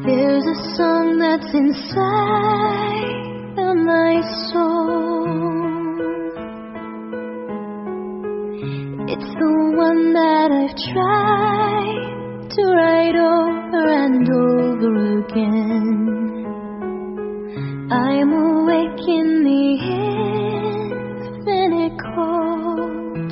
There's a song that's inside of my soul. It's the one that I've tried to write over and over again. I'm awake in the infinite cold,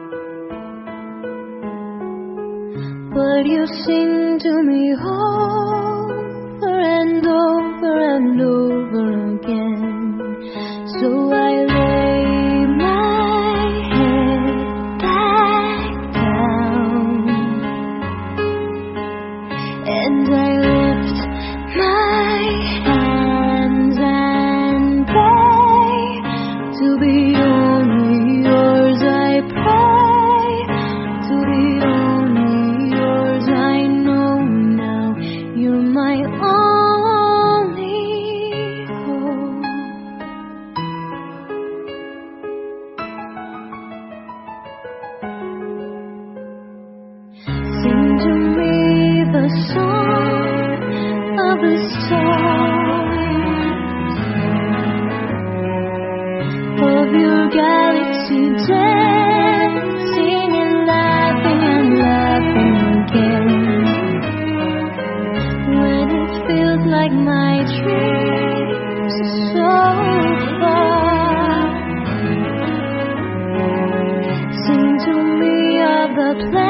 but you sing to me over and over and over again. So I lay my head back down and I lift my hands and pray to be only yours. I pray to be only yours. I know now you're my only hope. Sing to me the song of the stars, of your galaxy dancing and laughing again. When it feels like my dreams are so far, sing to me of the place